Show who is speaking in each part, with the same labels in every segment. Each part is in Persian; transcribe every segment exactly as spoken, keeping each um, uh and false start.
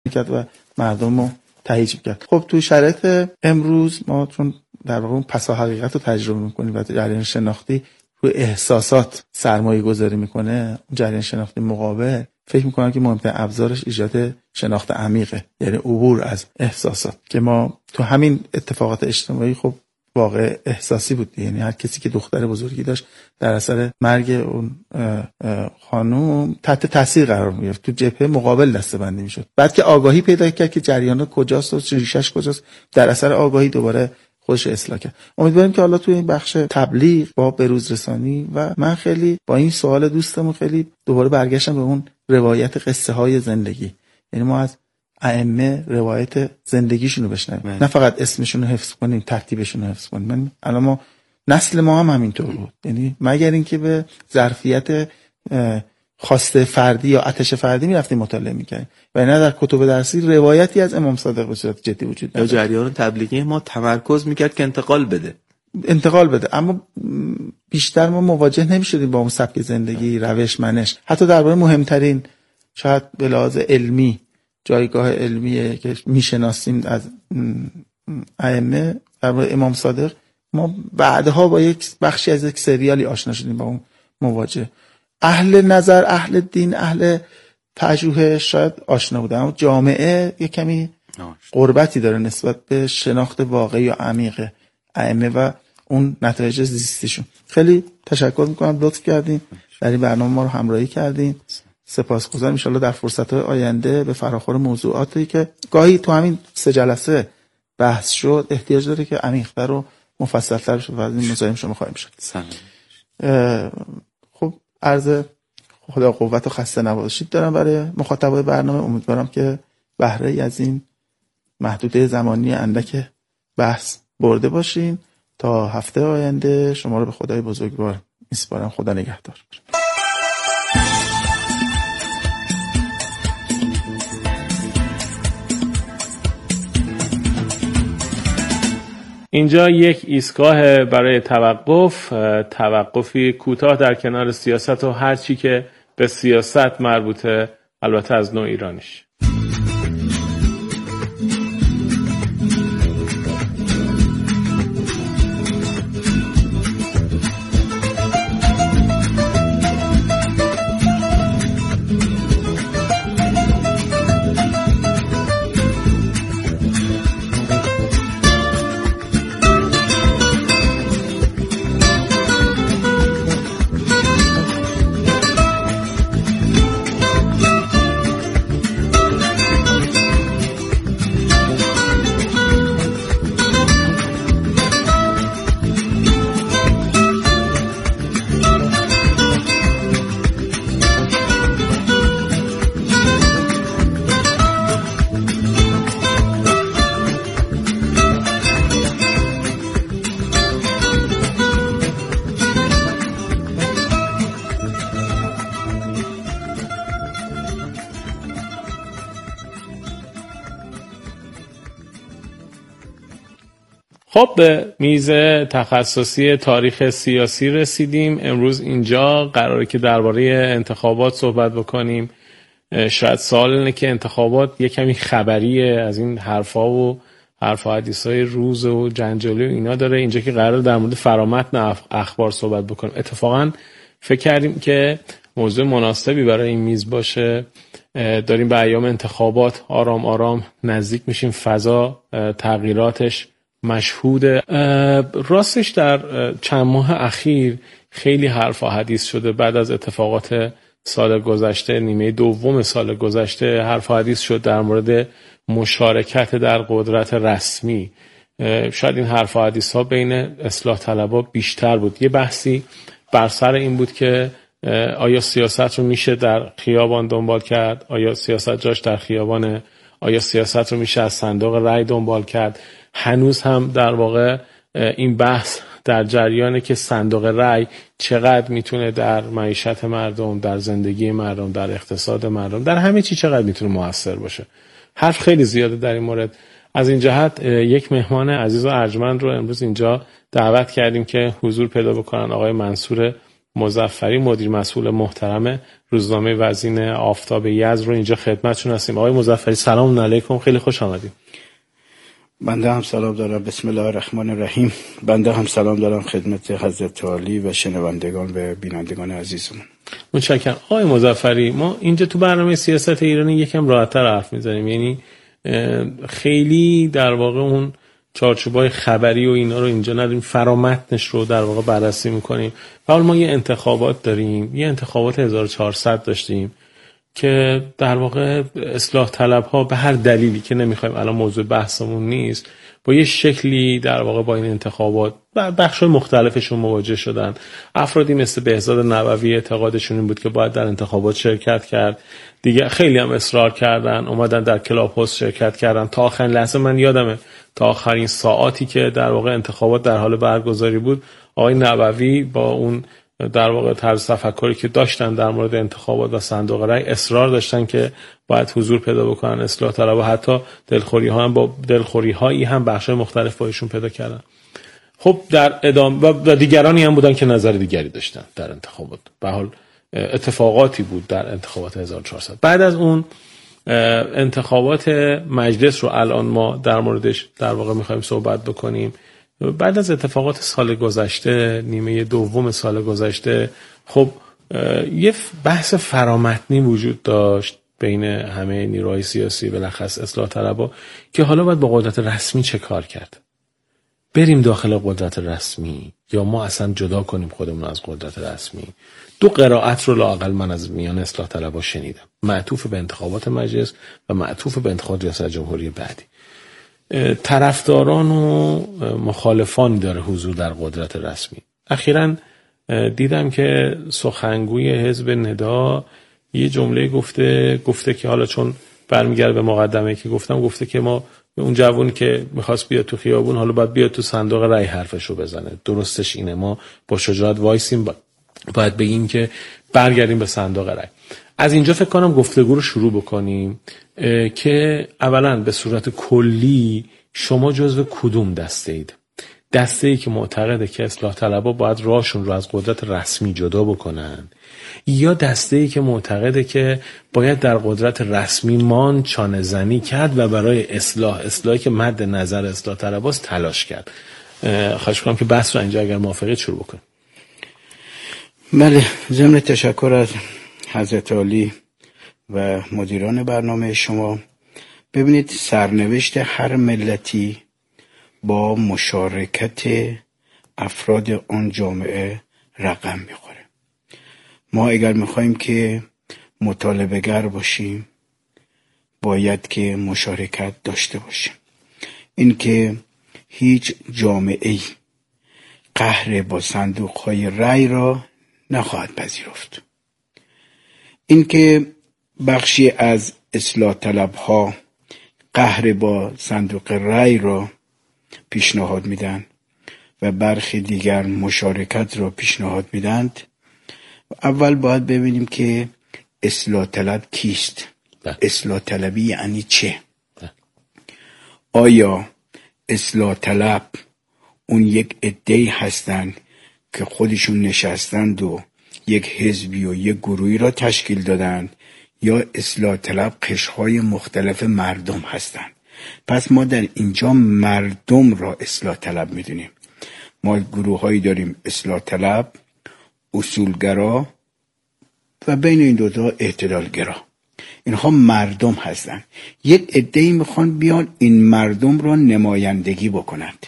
Speaker 1: میکرد و مردم رو تهییج میکرد. خب تو شرایط امروز ما چون در واقع اون پسا حقیقت رو تجربه میکنیم و جریان شناختی روی احساسات سرمایه گذاری میکنه، اون جریان شناختی مقابل فکر میکنم که مهمترین ابزارش ایجاد شناخت عمیقه، یعنی عبور از احساسات که ما تو همین اتفاقات اجتماعی خب واقع احساسی بود. یعنی هر کسی که دختر بزرگی داشت در اثر مرگ اون خانم تحت تاثیر قرار می‌گرفت، تو جبهه مقابل دسته‌بندی می‌شد. بعد که آگاهی پیدا کرد که جریان کجاست و ریشش کجاست، در اثر آگاهی دوباره خودش اصلاح کرد. امیدواریم که حالا توی این بخش تبلیغ با بروز رسانی و من خیلی با این سوال دوستمون خیلی دوباره برگشتم به اون روایت قصه های زندگی، یعنی ما از ائمه روایت زندگیشون رو بشنویم، نه فقط اسمشون رو حفظ کنیم، ترتیبشون رو حفظ کنیم. من الان ما نسل ما هم همینطور بود، یعنی مگر اینکه به ظرفیت خواسته فردی یا آتش فردی میرفتیم مطالعه میکردیم و نه در کتب درسی روایتی از امام صادق به صورت جدی وجود نداشت.
Speaker 2: جریان تبلیغی ما تمرکز میکرد که انتقال بده
Speaker 1: انتقال بده اما بیشتر ما مواجه نمیشدیم با اون سبک زندگی، روش، منش. حتی درباره مهمترین شاید به لحاظ علمی جایگاه علمیه که میشناسیم از ائمه درباره امام صادق، ما بعدها با یک بخشی از یک سریالی آشنا شدیم با اون مواجه. اهل نظر، اهل دین، اهل پژوهش شاید آشنا بودن، اما جامعه یک کمی قربتی داره نسبت به شناخت واقعی و عمیق ائمه و اون نتایج زیستیشون. خیلی تشکر میکنم لطف کردین در این برنامه ما رو همراهی کردین. سپاسگزارم. ان شاءالله در فرصت‌های آینده به فراخور موضوعاتی که گاهی تو همین سه جلسه بحث شد احتیاج داره که عمیق‌تر و مفصل‌تر بشه و از این مزاحم شما خواهیم شد. خب عرض خدا قوت و خسته نباشید دارم برای مخاطبای برنامه. امیدوارم که بهره از این محدوده زمانی اندک بحث برده باشین. تا هفته آینده شما رو به خدای بزرگوار میسپارم. خدا نگهدار.
Speaker 3: اینجا یک ایستگاه برای توقف، توقفی کوتاه در کنار سیاست و هر چی که به سیاست مربوطه، البته از نوع ایرانیش. خب به میز تخصصی تاریخ سیاسی رسیدیم. امروز اینجا قراره که درباره انتخابات صحبت بکنیم. شاید سوال اینه که انتخابات یه کمی خبریه، از این حرفا و حرفا حدیثای روز و جنجالی و اینا داره. اینجا که قراره در مورد فرامتن اخبار صحبت بکنیم. اتفاقا فکر کردیم که موضوع مناسبی برای این میز باشه. داریم به ایام انتخابات آرام آرام نزدیک میشیم، فضا تغییراتش مشهوده. راستش در چند ماه اخیر خیلی حرف و حدیث شده. بعد از اتفاقات سال گذشته، نیمه دوم سال گذشته، حرف و حدیث شد در مورد مشارکت در قدرت رسمی. شاید این حرف و حدیث ها بین اصلاح طلبها بیشتر بود. یه بحثی بر سر این بود که آیا سیاست رو میشه در خیابان دنبال کرد؟ آیا سیاست جاش در خیابانه؟ آیا سیاست رو میشه از صندوق رأی دنبال کرد؟ هنوز هم در واقع این بحث در جریانه که صندوق رأی چقدر میتونه در معیشت مردم، در زندگی مردم، در اقتصاد مردم، در همه چی چقدر میتونه موثر باشه. حرف خیلی زیاده در این مورد. از این جهت یک مهمان عزیز و ارجمند رو امروز اینجا دعوت کردیم که حضور پیدا بکنن. آقای منصور مظفری مدیر مسئول محترم روزنامه وزین آفتاب یزد رو اینجا خدمتتون هستیم. آقای مظفری سلام علیکم، خیلی خوش آمدید.
Speaker 4: بنده هم سلام دارم. بسم الله الرحمن الرحیم. بنده هم سلام دارم خدمت حضرت عالی و شنوندگان و بینندگان عزیزمون.
Speaker 3: متشکرم. آقای مظفری، ما اینجا تو برنامه سیاست ایرانی یکم راحت‌تر حرف می‌زنیم، یعنی خیلی در واقع اون چارچوبای خبری و اینا رو اینجا نداریم، فرامتنش رو در واقع بررسی می‌کنیم. و حالا ما یه انتخابات داریم، یه انتخابات هزار و چهارصد داشتیم که در واقع اصلاح طلب‌ها به هر دلیلی که نمی‌خوایم الان موضوع بحثمون نیست، با یه شکلی در واقع با این انتخابات بخش‌های مختلفشون مواجه شدن. افرادی مثل بهزاد نبوی اعتقادشون این بود که باید در انتخابات شرکت کرد، دیگه خیلی هم اصرار کردن، اومدن در کلاب هاوس شرکت کردن تا آخرین لحظه. من یادمه تا آخرین ساعاتی که در واقع انتخابات در حال برگزاری بود، آقای نبوی با اون در واقع طرز تفکری که داشتن در مورد انتخابات و صندوق رای اصرار داشتن که باید حضور پیدا بکنن اصلاح طلبها، حتی دلخوری ها هم با دلخوری هایی هم بخشای مختلف با ایشون پیدا کردن. خب در ادامه و دیگرانی هم بودن که نظر دیگری داشتن در انتخابات. به حال اتفاقاتی بود در انتخابات هزار و چهارصد. بعد از اون انتخابات مجلس رو الان ما در موردش در واقع می‌خوایم صحبت بکنیم. بعد از اتفاقات سال گذشته، نیمه دوم سال گذشته، خب یه بحث فرامتنی وجود داشت بین همه نیروهای سیاسی، بلخص اصلاح طلبها، که حالا باید با قدرت رسمی چه کار کرد. بریم داخل قدرت رسمی یا ما اصلا جدا کنیم خودمون از قدرت رسمی. دو قرائت رو لااقل من از میان اصلاح طلبها شنیدم، معطوف به انتخابات مجلس و معطوف به انتخابات ریاست جمهوری بعدی. طرفداران و مخالفانی داره حضور در قدرت رسمی. اخیراً دیدم که سخنگوی حزب ندا یه جمله گفته گفته که حالا چون برمیگرده به مقدمه که گفتم، گفته که ما اون جوونی که میخواست بیاد تو خیابون حالا باید بیاد تو صندوق رای حرفشو بزنه. درستش اینه، ما با شجاعت وایسیم، باید بگیم که برگردیم به صندوق رای. از اینجا فکر کنم گفتگو رو شروع بکنیم که اولا به صورت کلی شما جزو کدوم دسته اید؟ دسته ای که معتقده که اصلاح طلبها باید راهشون رو از قدرت رسمی جدا بکنن، یا دسته ای که معتقده که باید در قدرت رسمی مان چانه زنی کرد و برای اصلاح اصلاحی که مد نظر اصلاح طلبهاست تلاش کرد؟ خواهش کنم که بحث رو اینجا اگر موافقید شروع بکنیم.
Speaker 4: بله، ضمن تشکر از حضرت عالی و مدیران برنامه شما. ببینید، سرنوشت هر ملتی با مشارکت افراد آن جامعه رقم میخوره. ما اگر میخوایم که مطالبه گر باشیم باید که مشارکت داشته باشیم. این که هیچ جامعه‌ای قهر با صندوق‌های رای را نخواهد پذیرفت. این که بخشی از اصلاح طلبها قهر با صندوق رای را پیشنهاد میدن و برخی دیگر مشارکت را پیشنهاد میدند، اول باید ببینیم که اصلاح طلب کیست؟ ده. اصلاح طلبی یعنی چه؟ ده. آیا اصلاح طلب اون یک عده‌ای هستند که خودشون نشستند و یک حزبی و یک گروهی را تشکیل دادند، یا اصلاح طلب قشرهای مختلف مردم هستند؟ پس ما در اینجا مردم را اصلاح طلب میدونیم. ما گروه هایی داریم اصلاح طلب، اصولگرا و بین این دوتا اعتدالگرا. اینها مردم هستند. یک عده‌ای میخوان بیان این مردم را نمایندگی بکنند.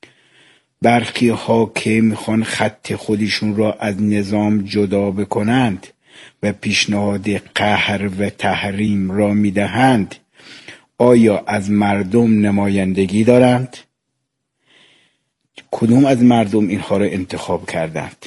Speaker 4: برخی ها که میخوان خط خودشون را از نظام جدا بکنند و پیشنهاد قهر و تحریم را میدهند، آیا از مردم نمایندگی دارند؟ کدوم از مردم اینها را انتخاب کردند؟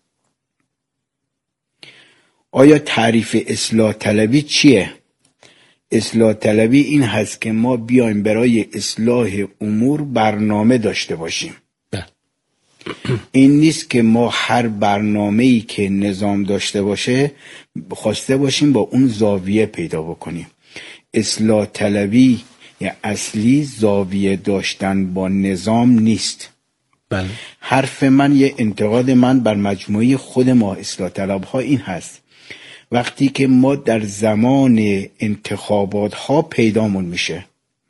Speaker 4: آیا تعریف اصلاح طلبی چیه؟ اصلاح طلبی این هست که ما بیایم برای اصلاح امور برنامه داشته باشیم. این نیست که ما هر برنامه‌ای که نظام داشته باشه خواسته باشیم با اون زاویه پیدا بکنیم. اصلاح طلبی یا اصلی زاویه داشتن با نظام نیست.
Speaker 3: بله.
Speaker 4: حرف من، یه انتقاد من بر مجموعه خود ما اصلاح طلب ها این هست: وقتی که ما در زمان انتخابات ها پیدامون میشه،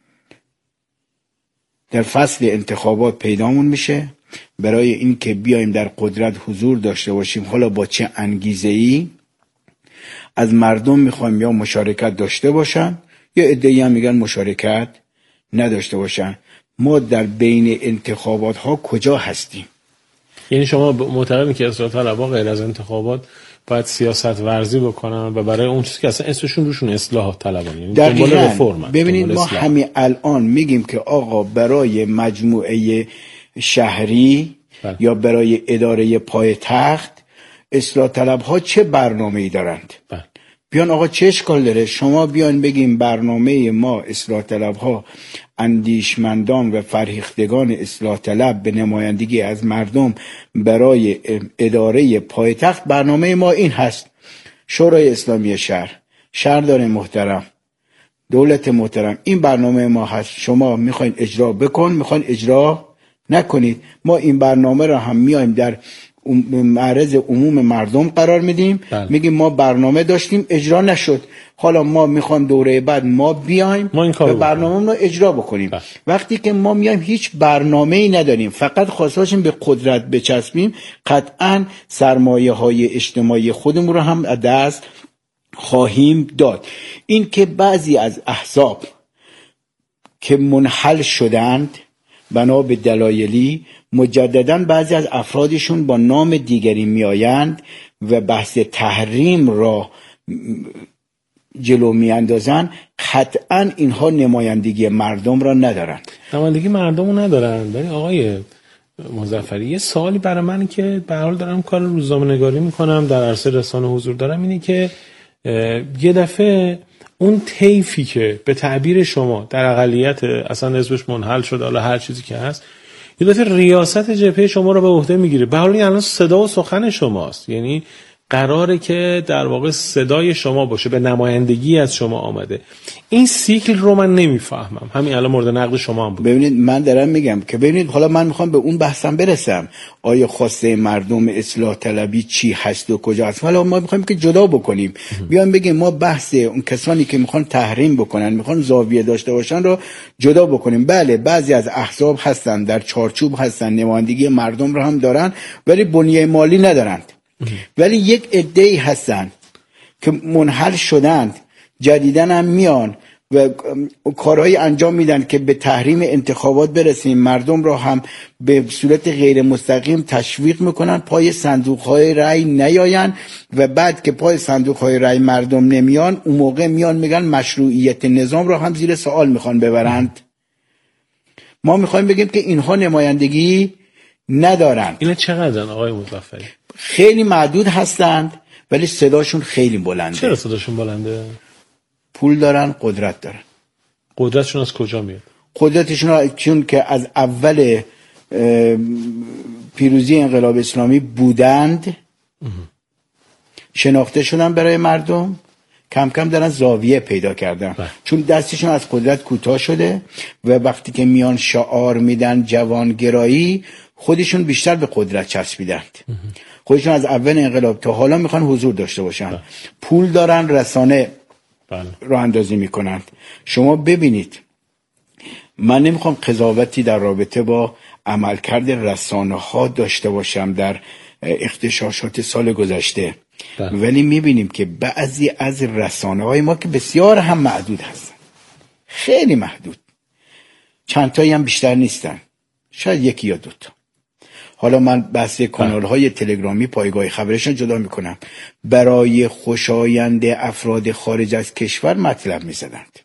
Speaker 4: در فصل انتخابات پیدامون میشه، برای این که بیایم در قدرت حضور داشته باشیم، حالا با چه انگیزه‌ای، از مردم میخوایم یا مشارکت داشته باشن یا عده‌ای هم میگن مشارکت نداشته باشن. ما در بین انتخابات ها کجا هستیم؟
Speaker 3: یعنی شما معتقدین که اصلاح طلبها غیر از انتخابات باید سیاست ورزی بکنن و برای اون چیزی که اصلا اسمشون روشون اصلاح طلبان، یعنی دنبال رفرم.
Speaker 4: ببینید ما همین الان میگیم که آقا برای مجموعه شهری بله. یا برای اداره پایتخت اصلاح طلبها چه برنامه‌ای دارند؟ بله. بیان آقا چه اشکال داره شما بیان بگیم برنامه ما اصلاح طلبها، اندیشمندان و فرهیختگان اصلاح طلب به نمایندگی از مردم برای اداره پایتخت، برنامه ما این هست: شورای اسلامی شهر، شهردار محترم، دولت محترم، این برنامه ما هست، شما میخواین اجرا بکن، میخواین اجرا نکنید. ما این برنامه را هم میایم در معرض عموم مردم قرار میدیم، بله. میگیم ما برنامه داشتیم اجرا نشد، حالا ما میخوام دوره بعد ما بیایم و برنامه رو اجرا بکنیم. بله. وقتی که ما میایم هیچ برنامه‌ای نداریم، فقط خواستاشیم به قدرت بچسبیم، قطعاً سرمایه های اجتماعی خودمون رو هم از دست خواهیم داد. این که بعضی از احزاب که منحل شدند بنا به دلایلی، مجدداً بعضی از افرادشون با نام دیگری میآیند و بحث تحریم را جلو میاندازن، قطعاً اینها نمایندگی مردم را ندارند.
Speaker 3: نمایندگی مردم رو ندارند. ولی آقای مظفری یه سوالی برای من که به هر حال دارم کار روزنامه‌نگاری میکنم، در عرصه رسانه حضور دارم، اینه که یه دفعه اون طیفی که به تعبیر شما در اقلیت اصلا حزبش منحل شده، حالا هر چیزی که هست، یه دفعه ریاست جبهه شما رو به عهده میگیره. به حال این الان صدا و سخن شماست، یعنی قراره که در واقع صدای شما باشه، به نمایندگی از شما آمده. این سیکل رو من نمیفهمم. همین الان مورد نقد شما هم بود.
Speaker 4: ببینید من دارم میگم که ببینید، حالا من میخوام به اون بحثم برسم، آیا خواسته مردم اصلاح طلبی چی هست و کجا هست. حالا ما میخوایم که جدا بکنیم، بیان بگیم ما بحث اون کسانی که میخوان تحریم بکنن، میخوان زاویه داشته باشن رو جدا بکنیم. بله بعضی از احزاب هستن در چارچوب هستن، نمایندگی مردم رو هم دارن ولی بنیه مالی ندارند. ولی یک عده‌ای هستن که منحل شدند، جدیدن هم میان و کارهایی انجام میدن که به تحریم انتخابات برسیم، مردم را هم به صورت غیر مستقیم تشویق میکنن پای صندوقهای رأی نیاین و بعد که پای صندوقهای رأی مردم نمیان، اون موقع میان میگن مشروعیت نظام را هم زیر سوال میخوان ببرند. ما میخوایم بگیم که اینها نمایندگی ندارند.
Speaker 3: اینا چقدرن آقای مظفری؟
Speaker 4: خیلی معدود هستند ولی صداشون خیلی بلنده.
Speaker 3: چرا صداشون بلنده؟
Speaker 4: پول دارن، قدرت دارن.
Speaker 3: قدرتشون از کجا میاد؟
Speaker 4: قدرتشون چون که از اول پیروزی انقلاب اسلامی بودند، شناخته شدن برای مردم، کم کم دارن زاویه پیدا کردن. بله. چون دستشون از قدرت کوتاه شده و وقتی که میان شعار میدن جوانگرایی، خودشون بیشتر به قدرت چسبیدند. خودشون از اول انقلاب تا حالا میخوان حضور داشته باشن. بله. پول دارن، رسانه بله. راه اندازی میکنند. شما ببینید، من نمیخوام قضاوتی در رابطه با عملکرد رسانه ها داشته باشم در اغتشاشات سال گذشته، بله. ولی میبینیم که بعضی از رسانه های ما که بسیار هم محدود هستن، خیلی محدود، چند تایی هم بیشتر نیستن، شاید یکی یا دوتا. حالا من بحث کانال های تلگرامی پایگاه خبرشون جدا میکنم، برای خوشایند افراد خارج از کشور مطلب میزدند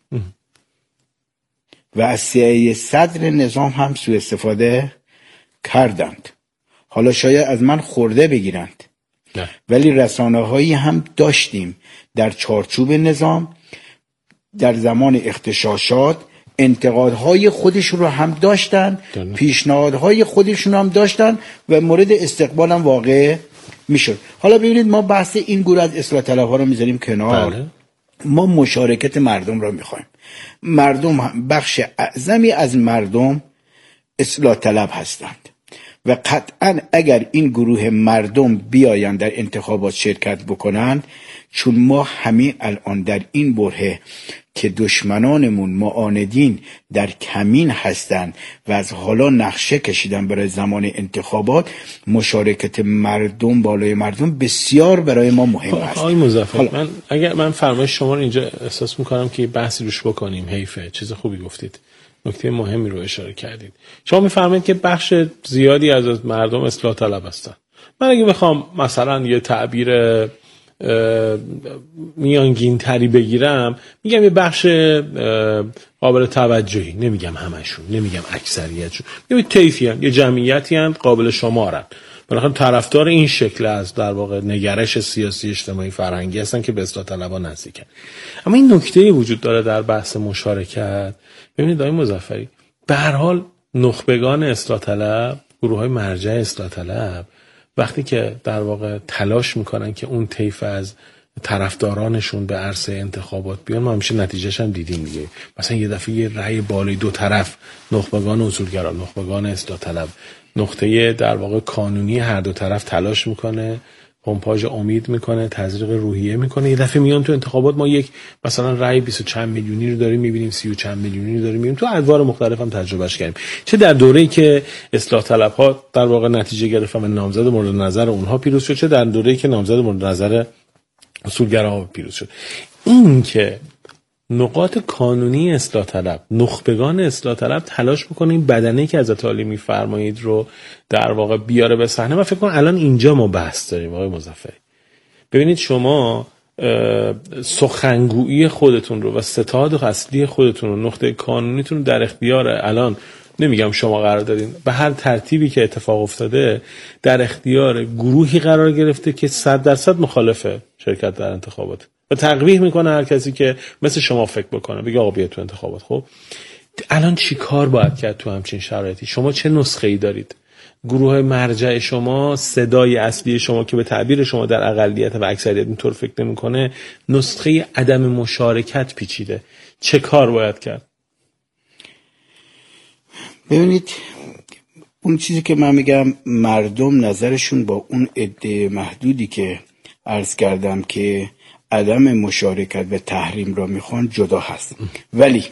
Speaker 4: و از سعی صدر نظام هم سوء استفاده کردند. حالا شاید از من خورده بگیرند نه. ولی رسانه هایی هم داشتیم در چارچوب نظام، در زمان اغتشاشات انتقادهای خودشون رو هم داشتن، پیشنهادهای خودشون هم داشتن و مورد استقبال هم واقع میشد. حالا ببینید ما بحث این گروه از اصلاح طلبها رو میذاریم کنار. بله. ما مشارکت مردم رو میخوایم. مردم هم بخش اعظمی از مردم اصلاح طلب هستند و قطعا اگر این گروه مردم بیاین در انتخابات شرکت بکنن، چون ما همین الان در این برهه که دشمنانمون معاندین در کمین هستن و از حالا نقشه کشیدن برای زمان انتخابات، مشارکت مردم بالای مردم بسیار برای ما مهم است.
Speaker 3: آقای مظفر، من اگر من فرمایش شما رو اینجا احساس میکنم که بحثی روش بکنیم، حیفه، چیز خوبی گفتید، نکته مهمی رو اشاره کردید. شما میفرمایید که بخش زیادی از مردم اصلاح طلب هستن. من اگه بخوام مثلا یه تعبیر میانگین تری بگیرم، میگم یه بخش قابل توجهی، نمیگم همشون، نمیگم اکثریتشون، میگم طیفی هستن، یه جمعیتی هستن قابل شمارن، بالاخره طرفدار این شکل از در واقع نگرش سیاسی اجتماعی فرهنگی هستن که به اصلاح طلبها نزدیکن. اما این نکته وجود داره در بحث مشارکت. ببینید آقای مظفری، به هر حال نخبگان اصلاح طلب، گروه‌های مرجع اصلاح طلب، وقتی که در واقع تلاش میکنن که اون طیف از طرفدارانشون به عرصه انتخابات بیان، ما همیشه نتیجهش هم دیدیم دیگه. مثلا یه دفعه یه رأی بالای دو طرف، نخبگان اصولگرا، نخبگان اصلاح طلب، نقطه در واقع کانونی هر دو طرف تلاش میکنه، پمپاژ امید میکنه، تزریق روحیه میکنه، یه دفعه میان تو انتخابات ما یک مثلا رأی بیست و چند میلیونی رو داریم میبینیم، سی و چند میلیونی رو داریم میبینیم. تو ادوار مختلف هم تجربهش کردیم، چه در دوره‌ای که اصلاح طلب‌ها در واقع نتیجه گرفتن و نامزد مورد نظر اونها پیروز شد، چه در دوره‌ای که نامزد مورد نظر اصولگراها پیروز شد. این که نقاط کانونی اصلاح طلب، نخبگان اصلاح طلب تلاش بکنه این بدنه‌ای که حضرت علی میفرمایید رو در واقع بیاره به صحنه. من فکر کنم الان اینجا ما بحث داریم آقای مظفری. ببینید شما سخنگویی خودتون رو و ستاد اصلی خودتون رو، نقطه کانونیتون رو در اختیار، الان نمیگم شما قرار دادین، به هر ترتیبی که اتفاق افتاده در اختیار گروهی قرار گرفته که صد درصد مخالفه شرکت در انتخابات و تقویح میکنه هر کسی که مثل شما فکر بکنه، بگه آقا بیا تو انتخابات. خب الان چی کار باید کرد تو همچین شرایطی؟ شما چه نسخه‌ای دارید؟ گروه مرجع شما، صدای اصلی شما که به تعبیر شما در اقلیت و اکثریت اینطور فکر نمی‌کنه، نسخه عدم مشارکت پیچیده. چه کار باید کرد؟
Speaker 4: ببینید اون چیزی که من میگم، مردم نظرشون با اون عده محدودی که عرض کردم که عدم مشارکت و تحریم را میخوان جدا هست، ولی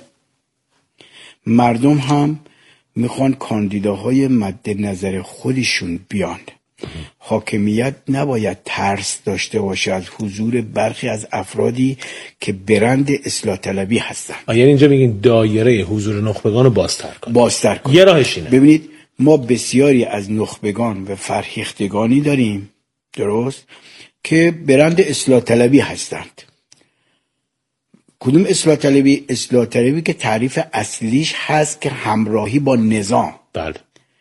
Speaker 4: مردم هم میخوان کاندیداهای مد نظر خودشون بیان. حاکمیت نباید ترس داشته باشه از حضور برخی از افرادی که برند اصلاح طلبی هستن.
Speaker 3: یعنی اینجا میگین دایره حضور نخبگان رو بازتر کن.
Speaker 4: بازتر کن.
Speaker 3: یه راهش اینه.
Speaker 4: ببینید ما بسیاری از نخبگان و فرهیختگانی داریم، درست، که برند اصلاح طلبی هستند. کدوم اصلاح طلبی؟ اصلاح طلبی که تعریف اصلیش هست که همراهی با نظام.
Speaker 3: بله.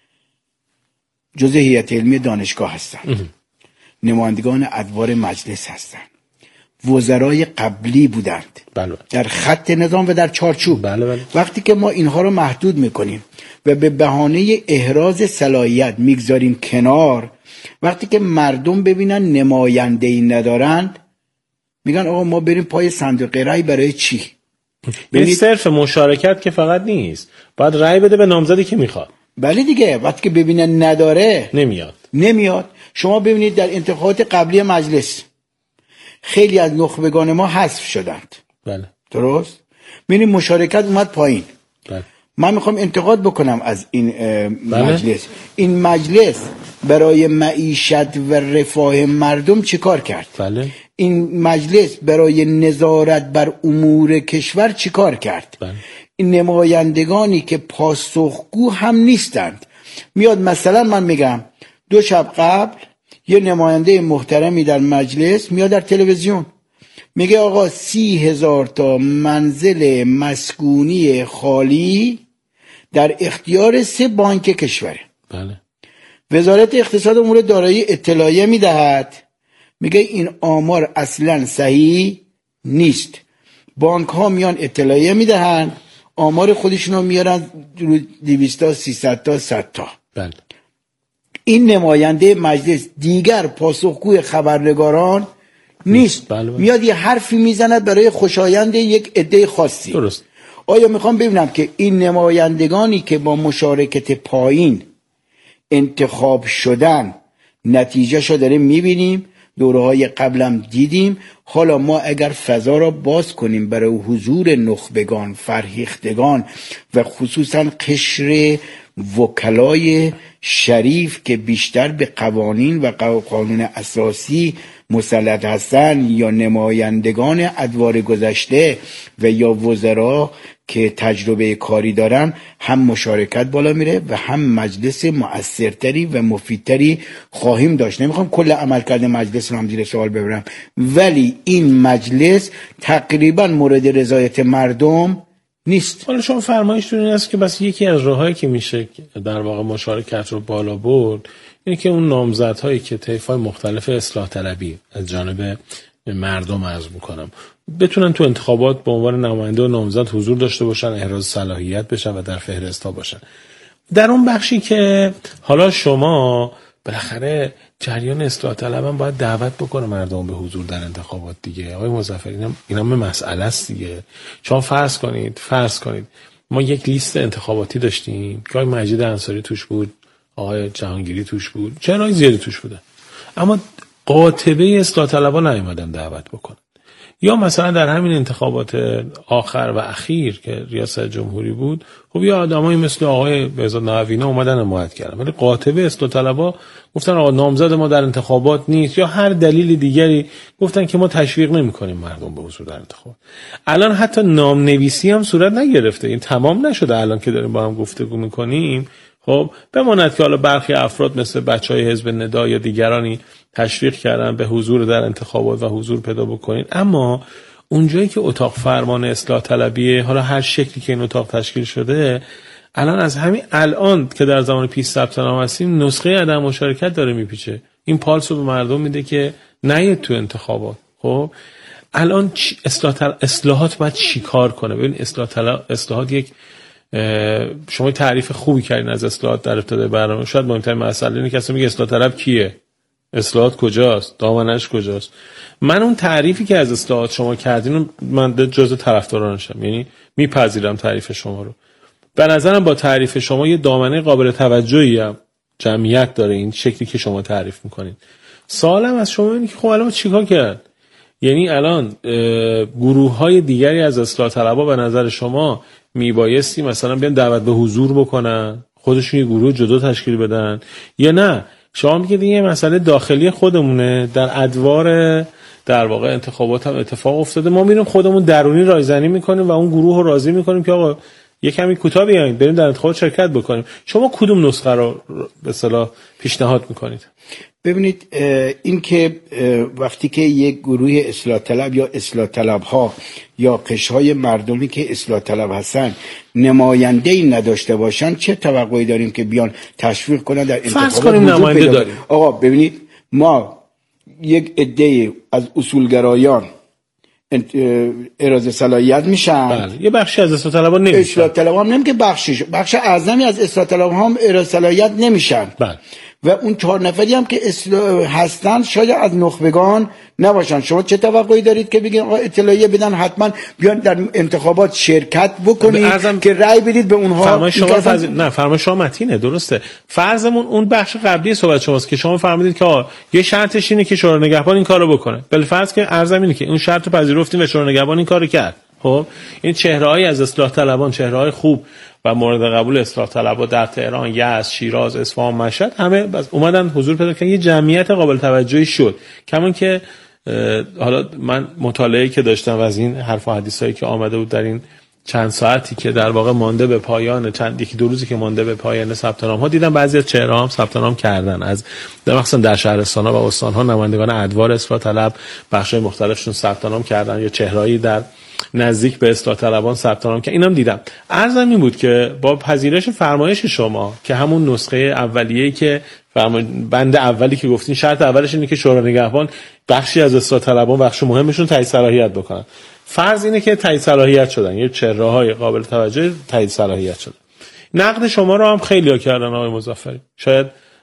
Speaker 4: جزء هیئت علمی دانشگاه هستند، نمایندگان ادوار مجلس هستند، وزرای قبلی بودند.
Speaker 3: بله.
Speaker 4: در خط نظام و در چارچوب.
Speaker 3: بله بله.
Speaker 4: وقتی که ما اینها رو محدود میکنیم و به بهانه احراز صلاحیت میگذاریم کنار، وقتی که مردم ببینن نماینده‌ای ندارند، میگن آقا ما بریم پای صندوق رای برای چی؟
Speaker 3: این صرف مشارکت که فقط نیست، باید رای بده به نامزدی که میخواد.
Speaker 4: بله دیگه، وقتی که ببینن نداره
Speaker 3: نمیاد
Speaker 4: نمیاد. شما ببینید در انتخابات قبلی مجلس خیلی از نخبگان ما حذف شدند.
Speaker 3: بله.
Speaker 4: درست؟ ببینید مشارکت اومد پایین.
Speaker 3: بله.
Speaker 4: من میخوام انتقاد بکنم از این
Speaker 3: بله.
Speaker 4: مجلس. این مجلس برای معیشت و رفاه مردم چی کار کرد؟
Speaker 3: بله.
Speaker 4: این مجلس برای نظارت بر امور کشور چی کار کرد؟
Speaker 3: بله.
Speaker 4: این نمایندگانی که پاسخگو هم نیستند. میاد مثلا من میگم دو شب قبل یه نماینده محترمی در مجلس میاد در تلویزیون میگه آقا سی هزار تا منزل مسکونی خالی در اختیار سه بانک کشوره.
Speaker 3: بله.
Speaker 4: وزارت اقتصاد امور دارایی اطلاعیه میدهد، میگه این آمار اصلا صحیح نیست. بانک ها میان اطلاعیه میدهند، آمار خودشون رو میارن دویست تا سیصد تا صد تا.
Speaker 3: بله.
Speaker 4: این نماینده مجلس دیگر پاسخگوی خبرنگاران نیست.
Speaker 3: بله بله.
Speaker 4: میاد یه حرفی میزند برای خوشایند یک عده خاصی.
Speaker 3: درست.
Speaker 4: آیا میخوام ببینم که این نمایندگانی که با مشارکت پایین انتخاب شدن نتیجه شو داره میبینیم، دوره‌های قبلم دیدیم. حالا ما اگر فضا را باز کنیم برای حضور نخبگان، فرهیختگان و خصوصا قشر وکلای شریف که بیشتر به قوانین و قانون اساسی مسلط هستن، یا نمایندگان ادوار گذشته و یا وزرا که تجربه کاری دارن، هم مشارکت بالا میره و هم مجلس مؤثرتری و مفیدتری خواهیم داشت. نمیخوام کل عملکرد مجلس رو هم زیر سوال ببرم، ولی این مجلس تقریبا مورد رضایت مردم نیست.
Speaker 3: حالا شما فرمایشتون این است که بس یکی از راهایی که میشه در واقع مشارکت رو بالا برد اینه که اون نامزدهایی که طیف‌های مختلف اصلاح طلبی از جانب مردم عرض میکنم بتونن تو انتخابات به عنوان نماینده و نامزد حضور داشته باشن، احراز صلاحیت بشن و در فهرست‌ها باشن. در اون بخشی که حالا شما بالاخره جریان اصلاح طلب هم باید دعوت بکنه مردم به حضور در انتخابات دیگه. آقای مظفری اینم اینم مسئله است دیگه. شما فرض کنید فرض کنید ما یک لیست انتخاباتی داشتیم که آقای مجید انصاری توش بود، آقای جهانگیری توش بود، چنای زیادی توش بودن، اما قاطبه اصلاح طلبا نیومدن دعوت بکنن. یا مثلا در همین انتخابات آخر و اخیر که ریاست جمهوری بود، خب یا آدمایی مثل آقای بهزاد نقوینا اومدن حمایت کردن، ولی قاطبه اصلاح طلبا گفتن آقا نامزد ما در انتخابات نیست، یا هر دلیل دیگری گفتن که ما تشویق نمی‌کنیم مردم به حضور در انتخابات. الان حتی نامنویسی هم صورت نگرفته، این تمام نشده. الان که داریم با هم گفتگو می‌کنیم، خب بماند که حالا برخی افراد مثل بچهای حزب ندا یا دیگرانی تشویق کردن به حضور در انتخابات و حضور پیدا بکنین، اما اونجایی که اتاق فرمان اصلاح طلبیه، حالا هر شکلی که این اتاق تشکیل شده، الان از همین الان که در زمان پیش ثبت نام هستیم نسخه عدم مشارکت داره میپیچه. این پالس رو به مردم میده که نیاید تو انتخابات. خب الان اصلاح طل... اصلاحات باید چی کار کنه؟ ببین اصلاح طل... اصلاحات یک شما تعریف خوبی کردین از اصلاحات در ابتدای برنامه. شاید مهمترین مسئله اینه که اصلا میگه اصلاح طلب کیه؟ اصلاحات کجاست؟ دامنش کجاست؟ من اون تعریفی که از اصلاحات شما کردین من جزء طرفدارانشم، یعنی میپذیرم تعریف شما رو. به نظرم با تعریف شما یه دامنه قابل توجهی هم جمعیت داره این شکلی که شما تعریف میکنین. سوالم از شما اینه که خب الان چیکار کرد؟ یعنی الان گروه‌های دیگری از اصلاح طلبا به نظر شما میبایستی مثلا بیان دعوت به حضور بکنن، خودشون یه گروه جدا تشکیل بدن، یا نه شما میگید این مسئله داخلی خودمونه، در ادوار در واقع انتخابات هم اتفاق افتاده، ما میریم خودمون درونی رایزنی میکنیم و اون گروه رو راضی میکنیم که آقا یه کمی کوتاه بیاین بریم در انتخابات شرکت بکنیم. شما کدوم نسخه رو به اصطلاح پیشنهاد میکنید؟
Speaker 4: ببینید این که وقتی که یک گروه اصلاح طلب یا اصلاح طلب ها یا قشرهای مردمی که اصلاح طلب هستن نماینده‌ای نداشته باشن، چه توقعی داریم که بیان تشویق کنن در انتخابات؟
Speaker 3: فرض کنیم نماینده داریم.
Speaker 4: آقا ببینید ما یک عده از اصولگرایان اراده صلاحیت میشن،
Speaker 3: بله. یه بخشی از اصلاح طلبا نمیشن،
Speaker 4: اصلاح طلبا هم نمی که بخشش بخش اعظمی از اصلاح طلبا هم اراده صلاحیت نمیشن،
Speaker 3: بله.
Speaker 4: و اون چهار نفری هم که هستن شاید از نخبگان نباشن. شما چه توقعی دارید که بگین آقا اطلاعیه بدن حتما بیان در انتخابات شرکت بکنید که رأی بدید به اونها؟
Speaker 3: فرمای شما فرض... نه فرمای شما متینه، درسته. فرضمون اون بخش قبلی صحبت شماست که شما فرمودید که آقا یه شرطش اینه که شورای نگهبان این کارو بکنه. بل فرض که ارزم اینه که اون شرط رو پذیرفتیم و شورای نگهبان این کارو کرد. خب این چهره‌های از اصلاح طلبان، چهره‌های خوب و مورد قبول اصلاح طلبا در تهران، یزد، شیراز، اصفهان، مشهد همه بس اومدن حضور پیدا کردن، یه جمعیت قابل توجهی شد. کمان که حالا من مطالعه‌ای که داشتم و از این حرف و حدیثایی که آمده بود در این چند ساعتی که در واقع مانده به پایان، چند یکی دو روزی که مانده به پایان ثبت نام ها، دیدم بعضی از چهره‌ها هم ثبت نام کردن، از مثلا در شهرستان‌ها و استان‌ها نمایندگان ادوار اصلاح طلب بخش‌های مختلفشون ثبت نام کردن، یا چهرهایی در نزدیک به اصلاح طلبان ثبت نام که اینم دیدم. عرضم این بود که با پذیرش فرمایش شما که همون نسخه اولیه‌ای که فرمای بند اولی که گفتین شرط اولش اینه که شورای نگهبان بخشی از اصلاح طلبان بخش مهمشون تایید صلاحیت بکنن، فرض اینه که تایید صلاحیت شدن، یه چهره‌های قابل توجه تایید صلاحیت شدن. نقد شما رو هم خیلی‌ها کردن آقای مظفری، شاید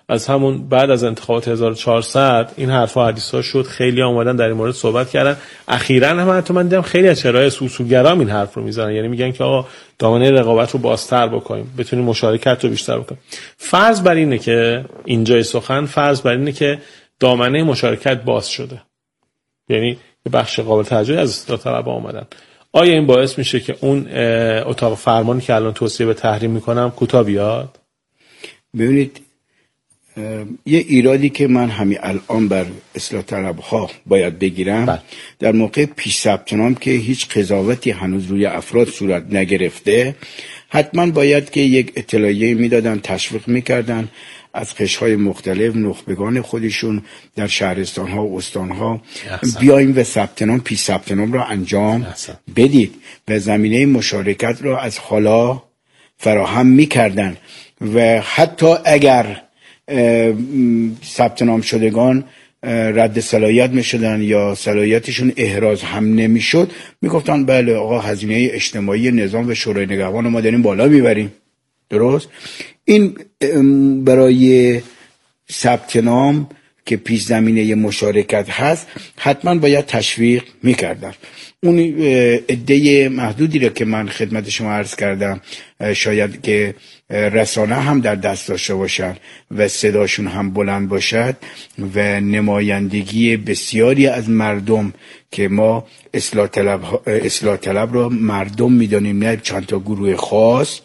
Speaker 3: از همون بعد از انتخابات هزار و چهارصد این حرفا حدیثا شد، خیلی اومدن در این مورد صحبت کردن. اخیراً هم حتی من دیدم خیلی از چهره‌های اصولگرا این حرف رو میزنن، یعنی میگن که آقا دامنه رقابت رو بازتر بکنیم، بتونیم مشارکت رو بیشتر بکنیم. فرض بر اینه که اینجای سخن فرض بر اینه که دامنه مشارکت باز شده، یعنی یه بخش قابل توجهی از اصلاح طلبها اومدن. آیا این باعث میشه که اون اتاق فرمانی که الان توصیه به تحریم میکنم کوتاه بیاد؟
Speaker 4: ببینید یه ایرادی که من همین الان بر اصلاح طلبها باید بگیرم بله. در موقع پیش ثبت نام که هیچ قضاوتی هنوز روی افراد صورت نگرفته، حتما باید که یک اطلاعیه میدادن، تشویق میکردن از قشرهای مختلف نخبگان خودشون در شهرستان ها و استان ها بیایم و ثبت نام پیش ثبت نام را انجام احسن. بدید و زمینه مشارکت را از حالا فراهم میکردن و حتی اگر ثبت نام شدگان رد صلاحیت میشدن یا صلاحیتشون احراز هم نمیشد، میگفتن بله آقا هزینه اجتماعی نظام و شورای نگهبان ما داریم بالا میبریم. درست؟ این برای ثبت نام که پیش زمینه مشارکت هست حتما باید تشویق میکردن. اون عده محدودی را که من خدمت شما عرض کردم شاید که رسانه هم در دست داشته باشن و صداشون هم بلند باشد و نمایندگی بسیاری از مردم که ما اصلاح طلب, اصلاح طلب را مردم میدانیم نه چند تا گروه خاص،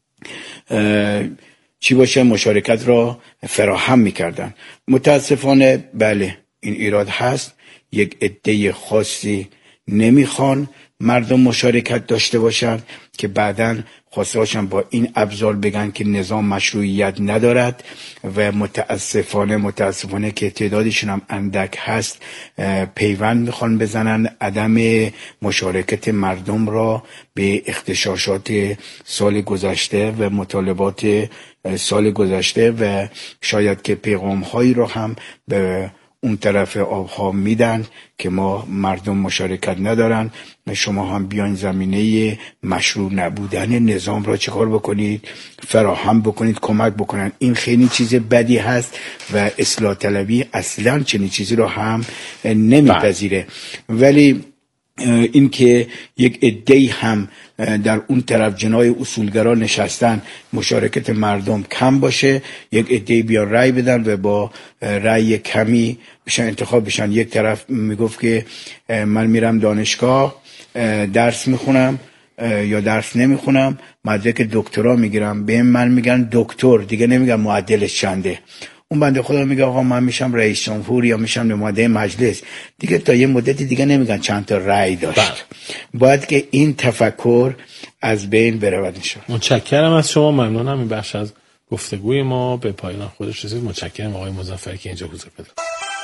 Speaker 4: چی باشه مشارکت را فراهم میکردن. متاسفانه بله این ایراد هست، یک عده خاصی نمیخوان مردم مشارکت داشته باشن که بعداً خواسته باشن با این ابزار بگن که نظام مشروعیت ندارد و متاسفانه متاسفانه که تعدادشون هم اندک هست پیوند میخوان بزنن عدم مشارکت مردم را به اغتشاشات سال گذشته و مطالبات سال گذشته و شاید که پیغام هایی را هم به اون طرف آبها میدن که ما مردم مشارکت ندارن، شما هم بیاین زمینه مشروع نبودن نظام را چیکار بکنید، فراهم بکنید، کمک بکنن. این خیلی چیز بدی هست و اصلاح طلبی اصلا چنین چیزی رو هم نمیپذیره. ولی این که یک عده‌ای هم در اون طرف جنای اصولگرا نشستن مشارکت مردم کم باشه، یک عده‌ای بیان رأی بدن و با رأی کمی بشن انتخاب بشن. یک طرف میگفت که من میرم دانشگاه درس میخونم یا درس نمیخونم، مدرک دکترا میگیرم، به من میگن دکتر، دیگه نمیگن معدلش چنده. اون بنده خدا میگه آقا من میشم رئیس جمهور یا میشم نماینده مجلس، دیگه تا یه مدتی دیگه نمیگن چند تا رأی داشت. بله. باید که این تفکر از بین برود انشاءالله.
Speaker 3: متشکرم از شما، ممنونم. این بخش از گفتگوی ما به پایان خودش رسید. متشکرم آقای مظفری که اینجا حضور داشتید.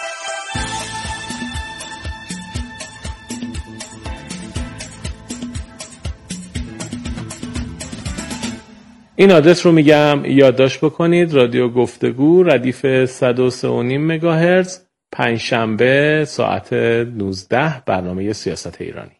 Speaker 3: این آدرس رو میگم یادداشت بکنید: رادیو گفتگو، ردیف صد و سه و نیم مگاهرتز، پنجشنبه ساعت نوزده، برنامه سیاست ایرانی.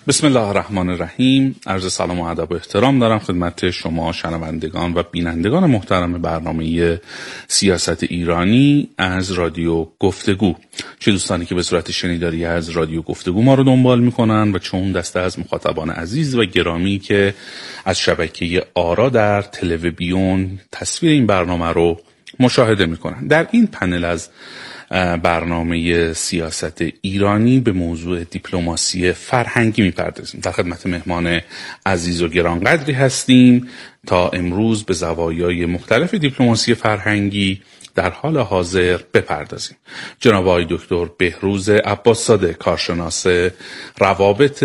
Speaker 5: بسم الله الرحمن الرحیم. عرض سلام و ادب و احترام دارم خدمت شما شنوندگان و بینندگان محترم برنامه سیاست ایرانی از رادیو گفتگو. چه دوستانی که به صورت شنیداری از رادیو گفتگو ما رو دنبال میکنن و چون دسته از مخاطبان عزیز و گرامی که از شبکه آرا در تلویزیون تصویر این برنامه رو مشاهده میکنن. در این پنل از برنامه سیاست ایرانی به موضوع دیپلماسی فرهنگی میپردازیم. در خدمت مهمان عزیز و گرانقدری هستیم تا امروز به زوایای مختلف دیپلماسی فرهنگی در حال حاضر بپردازیم. جناب آقای دکتر بهروز عباس‌زاده، کارشناس روابط